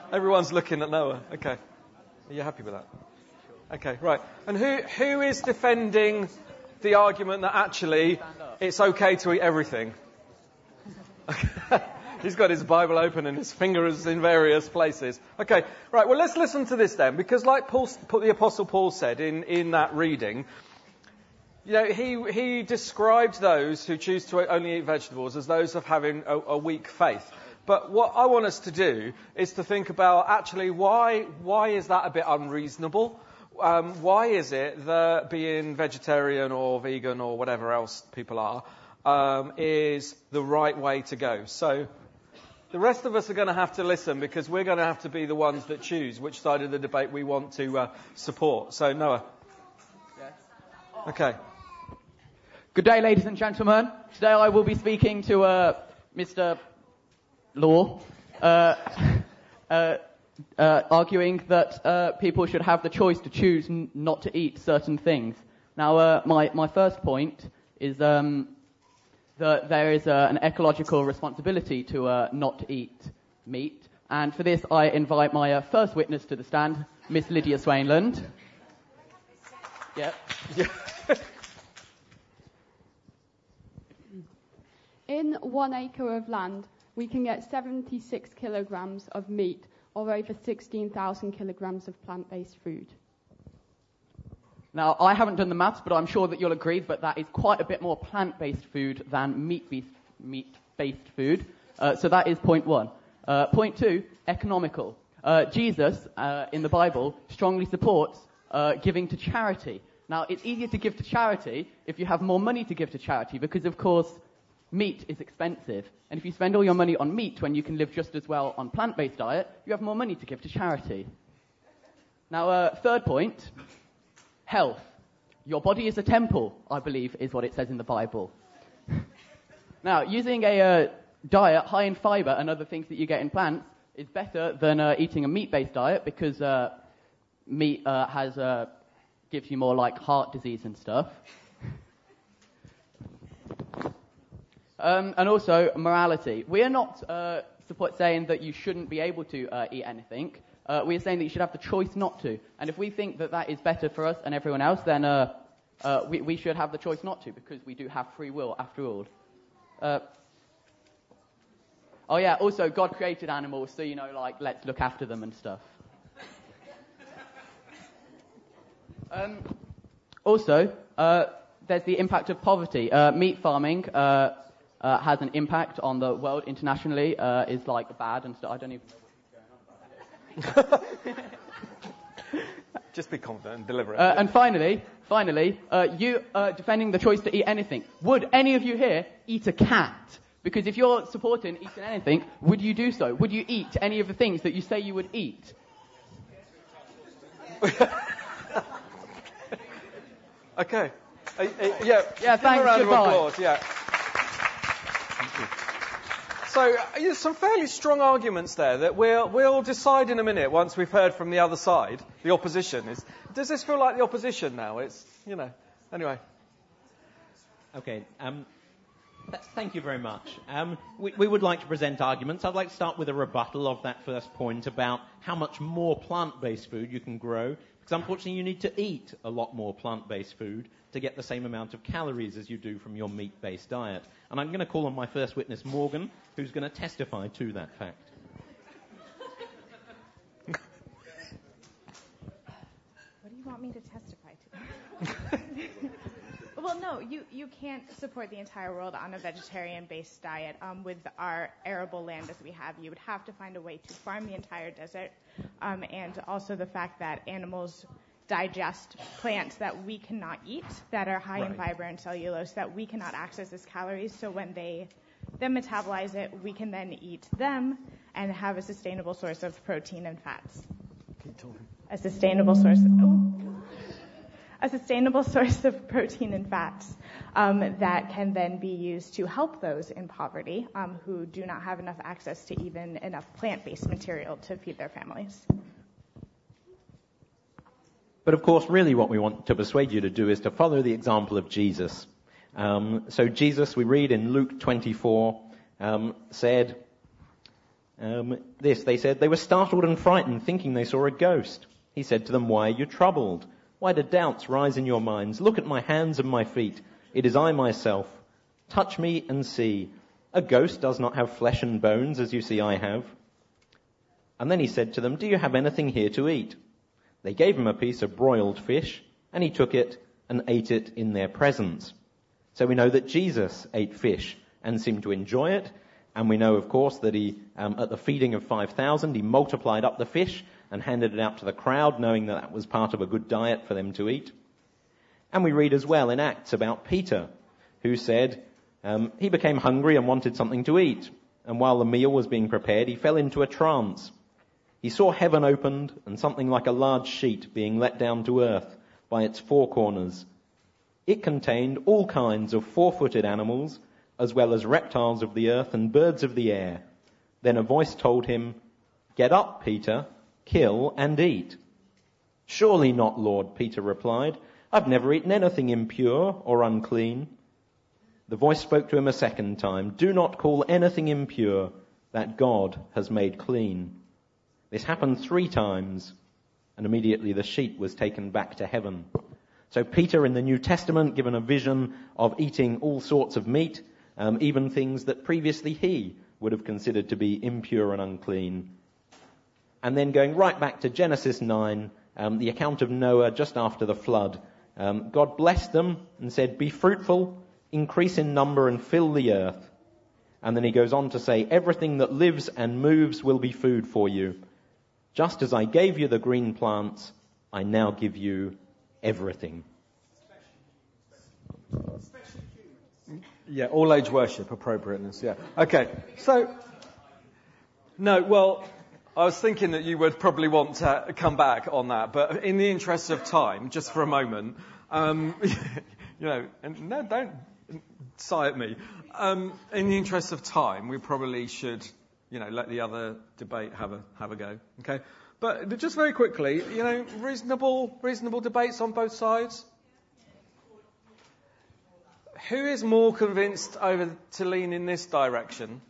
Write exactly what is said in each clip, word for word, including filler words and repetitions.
Everyone's looking at Noah. Okay. Are you happy with that? Okay, right. And who who is defending the argument that actually it's okay to eat everything? He's got his Bible open and his fingers in various places. Okay, right. Well, let's listen to this then, because like Paul, the Apostle Paul said in, in that reading, you know, he he described those who choose to only eat vegetables as those of having a, a weak faith. But what I want us to do is to think about actually why why is that a bit unreasonable? Um, why is it that being vegetarian or vegan or whatever else people are um, is the right way to go? So the rest of us are going to have to listen, because we're going to have to be the ones that choose which side of the debate we want to uh, support. So Noah. Yes. Okay. Good day, ladies and gentlemen. Today I will be speaking to uh, Mister Law, uh, uh, uh, arguing that uh, people should have the choice to choose n- not to eat certain things. Now, uh, my, my first point is um, that there is uh, an ecological responsibility to uh, not eat meat. And for this, I invite my uh, first witness to the stand, Miss Lydia Swainland. Yep. Yeah. In one acre of land, we can get seventy-six kilograms of meat, or over sixteen thousand kilograms of plant-based food. Now, I haven't done the maths, but I'm sure that you'll agree that that is quite a bit more plant-based food than meat-based, meat-based food. Uh, so that is point one. Uh, point two, economical. Uh, Jesus, uh, in the Bible, strongly supports uh, giving to charity. Now, it's easier to give to charity if you have more money to give to charity, because, of course, meat is expensive. And if you spend all your money on meat when you can live just as well on plant-based diet, you have more money to give to charity. Now, uh, third point, health. Your body is a temple, I believe, is what it says in the Bible. Now, using a uh, diet high in fiber and other things that you get in plants is better than uh, eating a meat-based diet, because uh, meat uh, has uh, gives you more like heart disease and stuff. Um, and also, morality. We are not uh, support saying that you shouldn't be able to uh, eat anything. Uh, we are saying that you should have the choice not to. And if we think that that is better for us and everyone else, then uh, uh, we, we should have the choice not to, because we do have free will, after all. Uh, oh, yeah, also, God created animals, so, you know, like, let's look after them and stuff. um, also, uh, there's the impact of poverty. Uh, meat farming... Uh, Uh, has an impact on the world internationally, uh, is like bad and stuff. I don't even know what's going on. Just be confident and deliver it. Uh, and finally, finally, uh, you uh, defending the choice to eat anything. Would any of you here eat a cat? Because if you're supporting eating anything, would you do so? Would you eat any of the things that you say you would eat? Okay. Uh, uh, yeah. Yeah. Thanks. A round Goodbye. of applause. Yeah. So, uh, some fairly strong arguments there that we'll, we'll decide in a minute once we've heard from the other side, the opposition. Is, does this feel like the opposition now? It's, you know, anyway. Okay, um, th- thank you very much. Um, we, we would like to present arguments. I'd like to start with a rebuttal of that first point about how much more plant-based food you can grow, because unfortunately you need to eat a lot more plant-based food to get the same amount of calories as you do from your meat-based diet. And I'm going to call on my first witness, Morgan, who's going to testify to that fact. What do you want me to testify to? Well, no, you, you can't support the entire world on a vegetarian-based diet. Um, with our arable land as we have, you would have to find a way to farm the entire desert. Um, and also the fact that animals digest plants that we cannot eat, that are high right. in fiber and cellulose, that we cannot access as calories. So when they then metabolize it, we can then eat them and have a sustainable source of protein and fats. Keep talking. A sustainable source of, oh, a sustainable source of protein and fats um, that can then be used to help those in poverty um, who do not have enough access to even enough plant-based material to feed their families. But of course, really what we want to persuade you to do is to follow the example of Jesus. Um, so Jesus, we read in Luke twenty-four, um, said, Um, this, they said, they were startled and frightened, thinking they saw a ghost. He said to them, why are you troubled? Why do doubts rise in your minds? Look at my hands and my feet. It is I myself. Touch me and see. A ghost does not have flesh and bones, as you see I have. And then he said to them, do you have anything here to eat? They gave him a piece of broiled fish, and he took it and ate it in their presence. So we know that Jesus ate fish and seemed to enjoy it. And we know, of course, that he, um, at the feeding of five thousand, he multiplied up the fish and handed it out to the crowd, knowing that that was part of a good diet for them to eat. And we read as well in Acts about Peter, who said um, he became hungry and wanted something to eat. And while the meal was being prepared, he fell into a trance. He saw heaven opened and something like a large sheet being let down to earth by its four corners. It contained all kinds of four-footed animals, as well as reptiles of the earth and birds of the air. Then a voice told him, get up, Peter, kill and eat. Surely not, Lord, Peter replied. I've never eaten anything impure or unclean. The voice spoke to him a second time, do not call anything impure that God has made clean. This happened three times, and immediately the sheet was taken back to heaven. So Peter in the New Testament given a vision of eating all sorts of meat, um, even things that previously he would have considered to be impure and unclean. And then going right back to Genesis nine, um, the account of Noah just after the flood. Um, God blessed them and said, be fruitful, increase in number and fill the earth. And then he goes on to say, everything that lives and moves will be food for you. Just as I gave you the green plants, I now give you everything. Yeah, all age worship, appropriateness, yeah. Okay, so, no, well, I was thinking that you would probably want to come back on that, but in the interest of time, just for a moment, um, you know, and no, don't sigh at me. Um, in the interest of time, we probably should, you know, let the other debate have a have a go. Okay, but just very quickly, you know, reasonable reasonable debates on both sides. Who is more convinced over to lean in this direction?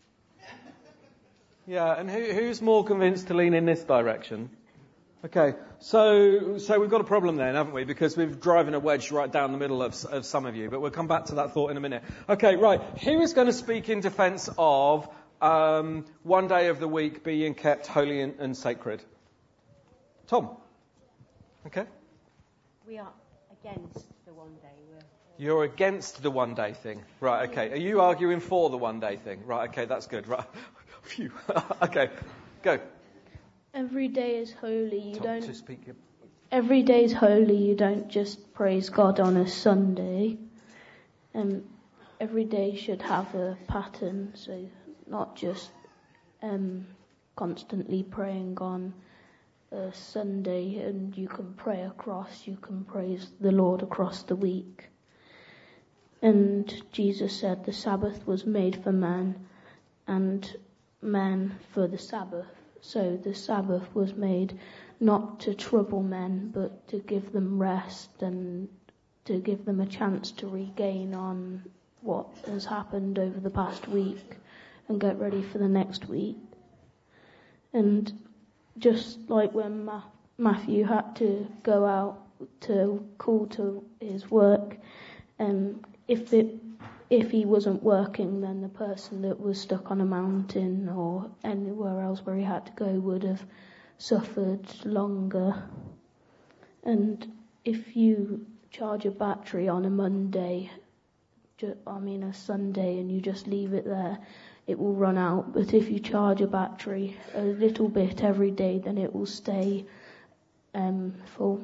Yeah, and who, who's more convinced to lean in this direction? Okay, so so we've got a problem then, haven't we? Because we've driven a wedge right down the middle of, of some of you, but we'll come back to that thought in a minute. Okay, right, who is going to speak in defence of um, one day of the week being kept holy and, and sacred? Tom? Okay. We are against the one day. We're You're against the one day thing. Right, okay. Are you arguing for the one day thing? Right, okay, that's good. Right. Phew. Okay, go. Every day is holy. You Tom, don't. to speak your... Every day is holy. You don't just praise God on a Sunday. Um, every day should have a pattern, so not just um, constantly praying on a Sunday. And you can pray across. You can praise the Lord across the week. And Jesus said the Sabbath was made for man, and man for the Sabbath. So the Sabbath was made not to trouble men, but to give them rest and to give them a chance to regain on what has happened over the past week and get ready for the next week. And just like when Ma- Matthew had to go out to call to his work, um, if it If he wasn't working, then the person that was stuck on a mountain or anywhere else where he had to go would have suffered longer. And if you charge a battery on a Monday, I mean a Sunday, and you just leave it there, it will run out. But if you charge a battery a little bit every day, then it will stay um, full.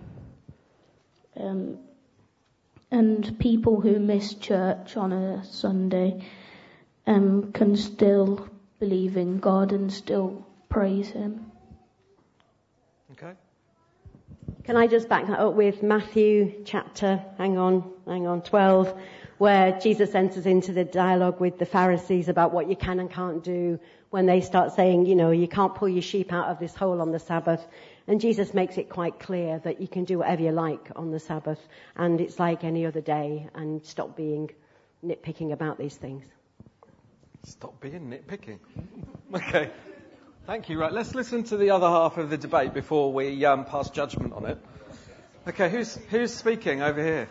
Um, And people who miss church on a Sunday um, can still believe in God and still praise Him. Okay. Can I just back that up with Matthew chapter, hang on, hang on, twelve, where Jesus enters into the dialogue with the Pharisees about what you can and can't do when they start saying, you know, you can't pull your sheep out of this hole on the Sabbath. And Jesus makes it quite clear that you can do whatever you like on the Sabbath, and it's like any other day, and stop being nitpicking about these things. Stop being nitpicking. Okay. Thank you. Right, let's listen to the other half of the debate before we um, pass judgment on it. Okay, who's who's speaking over here?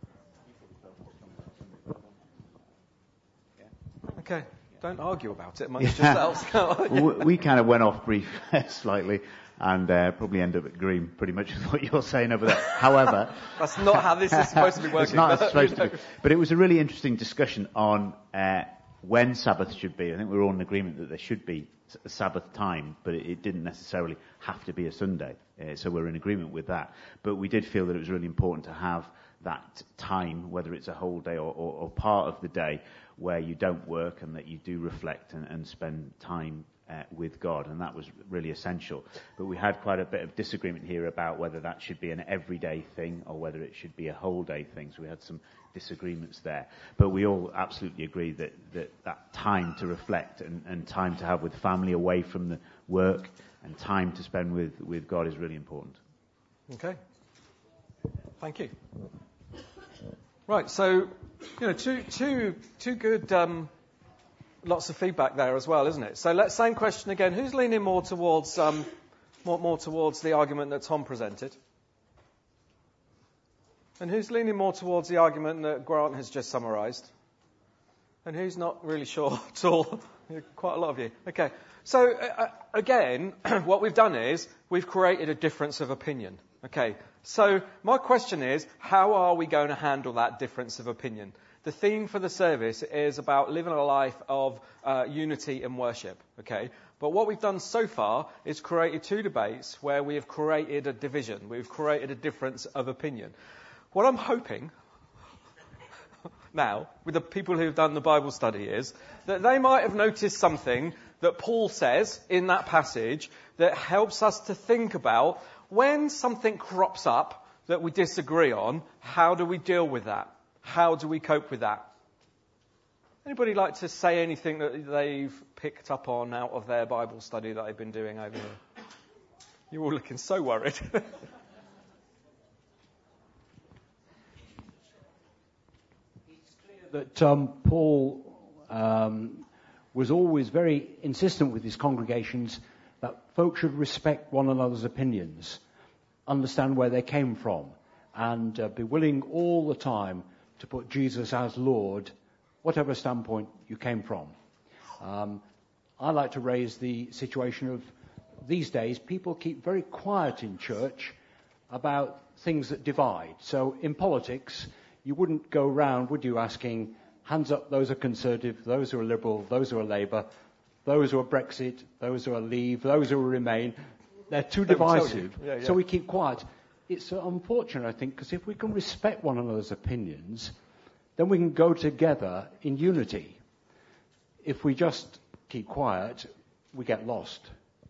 Okay, don't argue about it amongst yourselves. Well, we kind of went off brief slightly and uh, probably end up agreeing pretty much with what you're saying over there. However... That's not how this is supposed to be working. It's not but, supposed you know. to be. But it was a really interesting discussion on uh, when Sabbath should be. I think we were all in agreement that there should be a Sabbath time, but it, it didn't necessarily have to be a Sunday. Uh, so we're in agreement with that. But we did feel that it was really important to have that time, whether it's a whole day or, or, or part of the day, where you don't work and that you do reflect and, and spend time uh, with God, and that was really essential. But we had quite a bit of disagreement here about whether that should be an everyday thing or whether it should be a whole day thing, so we had some disagreements there. But we all absolutely agree that that, that time to reflect and, and time to have with family away from the work and time to spend with, with God is really important. Okay. Thank you. Right, so, you know, two, two, two good, um, lots of feedback there as well, isn't it? So let's, same question again. Who's leaning more towards, um, more, more towards the argument that Tom presented? And who's leaning more towards the argument that Grant has just summarised? And who's not really sure at all? Quite a lot of you. Okay. So, uh, again, what we've done is we've created a difference of opinion. Okay. So, my question is, how are we going to handle that difference of opinion? The theme for the service is about living a life of uh, unity and worship. Okay. But what we've done so far is created two debates where we have created a division. We've created a difference of opinion. What I'm hoping now, with the people who've done the Bible study, is that they might have noticed something that Paul says in that passage that helps us to think about when something crops up that we disagree on, how do we deal with that? How do we cope with that? Anybody like to say anything that they've picked up on out of their Bible study that they've been doing over here? You're all looking so worried. That um, Paul um, was always very insistent with his congregations that folks should respect one another's opinions, understand where they came from, and uh, be willing all the time to put Jesus as Lord, whatever standpoint you came from. Um, I like to raise the situation of these days, people keep very quiet in church about things that divide. So in politics, you wouldn't go round, would you, asking, hands up, those are Conservative, those who are Liberal, those who are Labour, those who are Brexit, those who are Leave, those who will Remain. They're too divisive, yeah, yeah. so we keep quiet. It's unfortunate, I think, because if we can respect one another's opinions, then we can go together in unity. If we just keep quiet, we get lost.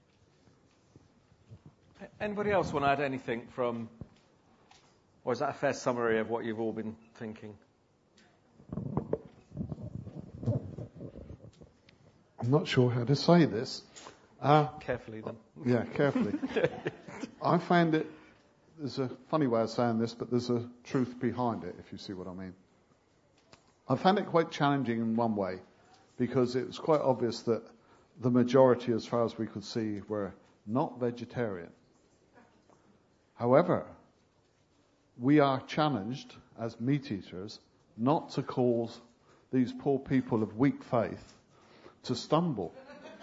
Anybody else want to add anything from... Or is that a fair summary of what you've all been thinking? I'm not sure how to say this. Uh, carefully, then. Yeah, carefully. I find it, there's a funny way of saying this, but there's a truth behind it, if you see what I mean. I found it quite challenging in one way, because it was quite obvious that the majority, as far as we could see, were not vegetarian. However, we are challenged as meat eaters not to cause these poor people of weak faith to stumble.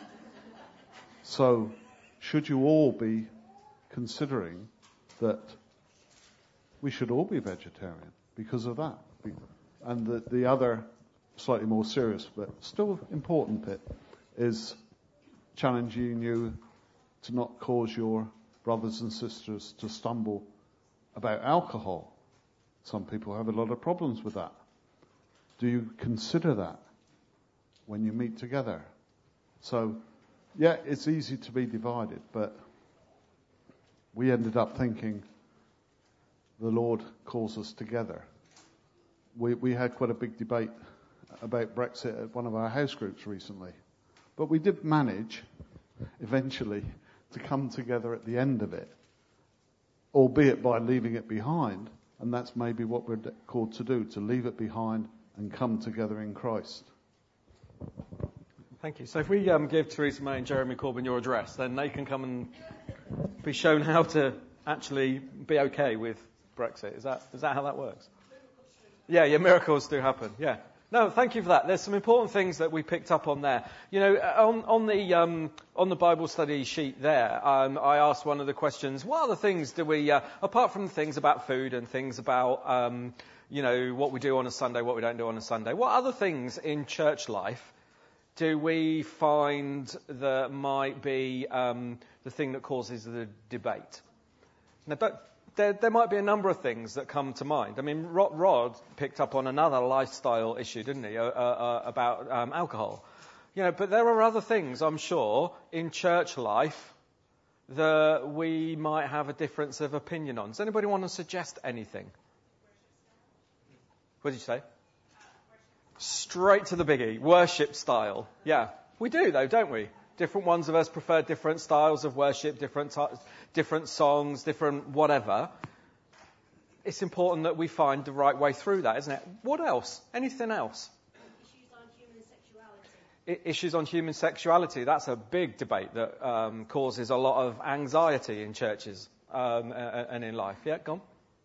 So, should you all be considering that we should all be vegetarian because of that? And the, the other, slightly more serious but still important bit is challenging you to not cause your brothers and sisters to stumble about alcohol. Some people have a lot of problems with that. Do you consider that when you meet together? So, yeah, it's easy to be divided, but we ended up thinking the Lord calls us together. We, we had quite a big debate about Brexit at one of our house groups recently, but we did manage eventually to come together at the end of it, albeit by leaving it behind, and that's maybe what we're called to do, to leave it behind and come together in Christ. Thank you. So if we um, give Theresa May and Jeremy Corbyn your address, then they can come and be shown how to actually be okay with Brexit. Is that is that how that works? Yeah, yeah, miracles do happen. Yeah. No, thank you for that. There's some important things that we picked up on there. You know, on, on the um, on the Bible study sheet there, um, I asked one of the questions: what other things do we, uh, apart from things about food and things about, um, you know, what we do on a Sunday, what we don't do on a Sunday, what other things in church life do we find that might be um, the thing that causes the debate? Now, don't, There, there might be a number of things that come to mind. I mean, Rod, Rod picked up on another lifestyle issue, didn't he, uh, uh, about um, alcohol. You know, but there are other things, I'm sure, in church life that we might have a difference of opinion on. Does anybody want to suggest anything? What did you say? Straight to the biggie. Worship style. Yeah, we do, though, don't we? Different ones of us prefer different styles of worship, different types, different songs, different whatever. It's important that we find the right way through that, isn't it? What else? Anything else? Issues on human sexuality. I- issues on human sexuality. That's a big debate that um, causes a lot of anxiety in churches um, and in life. Yeah, go on.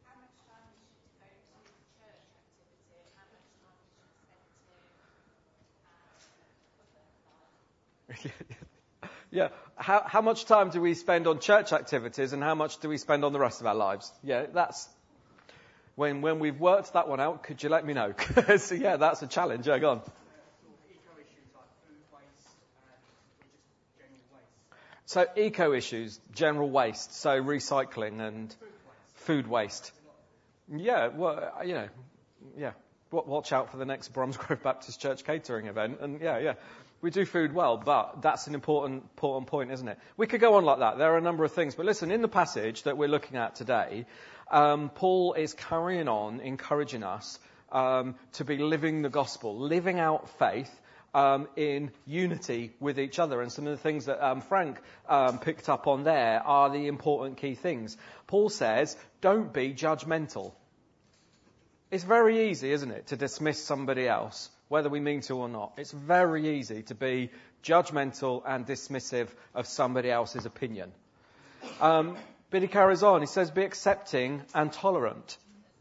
Yeah, how, how much time do we spend on church activities and how much do we spend on the rest of our lives? Yeah, that's, when when we've worked that one out, could you let me know? So yeah, that's a challenge. Yeah, go on. So eco issues, general waste, so recycling and food waste. Yeah, well, you know, yeah, watch out for the next Bromsgrove Baptist Church catering event, and yeah, yeah. We do food well, but that's an important, important point, isn't it? We could go on like that. There are a number of things. But listen, in the passage that we're looking at today, um, Paul is carrying on, encouraging us um, to be living the gospel, living out faith um, in unity with each other. And some of the things that um, Frank um, picked up on there are the important key things. Paul says, don't be judgmental. It's very easy, isn't it, to dismiss somebody else, whether we mean to or not. It's very easy to be judgmental and dismissive of somebody else's opinion. Um, but he carries on. He says, be accepting and tolerant.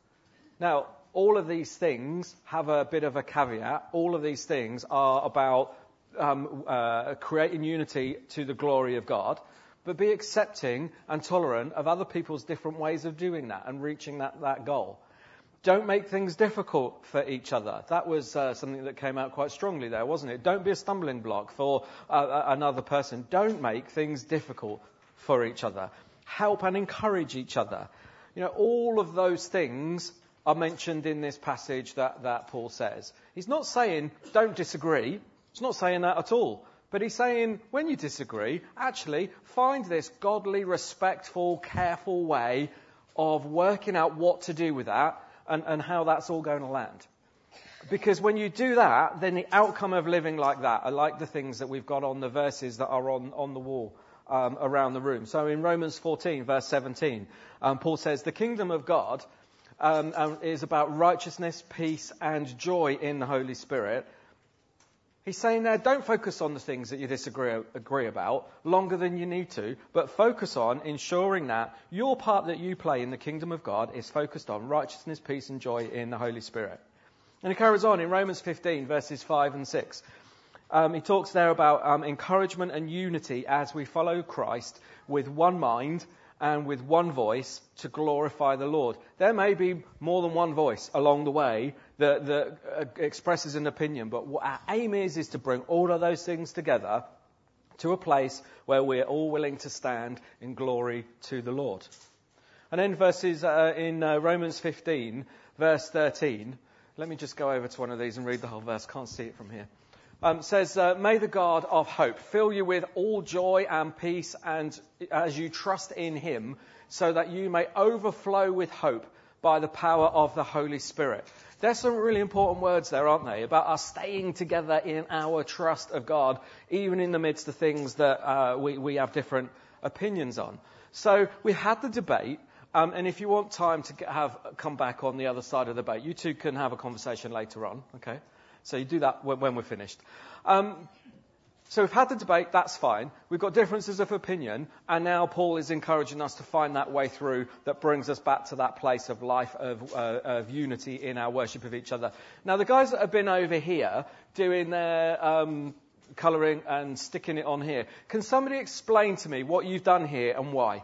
Now, all of these things have a bit of a caveat. All of these things are about um, uh, creating unity to the glory of God. But be accepting and tolerant of other people's different ways of doing that and reaching that, that goal. Don't make things difficult for each other. That was uh, something that came out quite strongly there, wasn't it? Don't be a stumbling block for uh, another person. Don't make things difficult for each other. Help and encourage each other. You know, all of those things are mentioned in this passage that, that Paul says. He's not saying don't disagree. He's not saying that at all. But he's saying when you disagree, actually find this godly, respectful, careful way of working out what to do with that. And, and how that's all going to land. Because when you do that, then the outcome of living like that are like the things that we've got on the verses that are on, on the wall um, around the room. So in Romans fourteen, verse seventeen, um, Paul says, the kingdom of God um, um, is about righteousness, peace, and joy in the Holy Spirit. He's saying there, don't focus on the things that you disagree agree about longer than you need to, but focus on ensuring that your part that you play in the kingdom of God is focused on righteousness, peace, and joy in the Holy Spirit. And he carries on in Romans fifteen, verses five and six. Um, he talks there about um, encouragement and unity as we follow Christ with one mind and with one voice to glorify the Lord. There may be more than one voice along the way that, that uh, expresses an opinion, but what our aim is, is to bring all of those things together to a place where we're all willing to stand in glory to the Lord. And then verses uh, in uh, Romans fifteen, verse thirteen, let me just go over to one of these and read the whole verse, can't see it from here. Um, says, uh, may the God of hope fill you with all joy and peace and as you trust in him, so that you may overflow with hope by the power of the Holy Spirit. There's some really important words there, aren't they, about us staying together in our trust of God, even in the midst of things that uh, we, we have different opinions on. So we had the debate, um, and if you want time to get, have come back on the other side of the debate, you two can have a conversation later on, okay? So you do that when, when we're finished. Um, So we've had the debate, that's fine. We've got differences of opinion, and now Paul is encouraging us to find that way through that brings us back to that place of life, of, uh, of unity in our worship of each other. Now, the guys that have been over here doing their um, colouring and sticking it on here, can somebody explain to me what you've done here and why?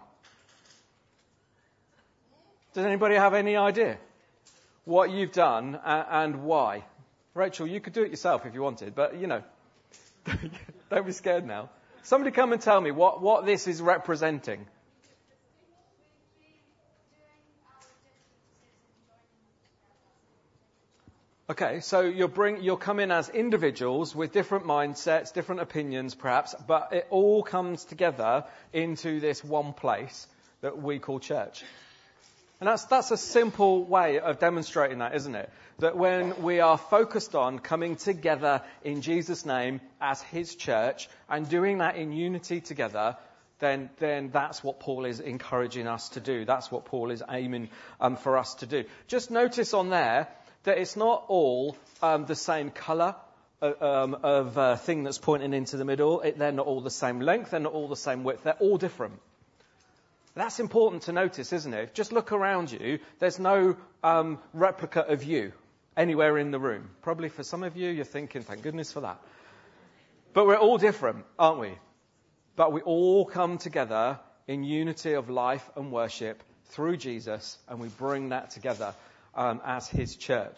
Does anybody have any idea what you've done and why? Rachel, you could do it yourself if you wanted, but, you know, don't be scared now. Somebody come and tell me what, what this is representing. Okay, so you'll bring, you'll come in as individuals with different mindsets, different opinions perhaps, but it all comes together into this one place that we call church. And that's, that's a simple way of demonstrating that, isn't it? That when we are focused on coming together in Jesus' name as his church and doing that in unity together, then, then that's what Paul is encouraging us to do. That's what Paul is aiming um, for us to do. Just notice on there that it's not all um, the same colour uh, um, of uh, thing that's pointing into the middle. It, they're not all the same length. They're not all the same width. They're all different. That's important to notice, isn't it? Just look around you. There's no um, replica of you anywhere in the room. Probably for some of you, you're thinking, thank goodness for that. But we're all different, aren't we? But we all come together in unity of life and worship through Jesus, and we bring that together um, as his church.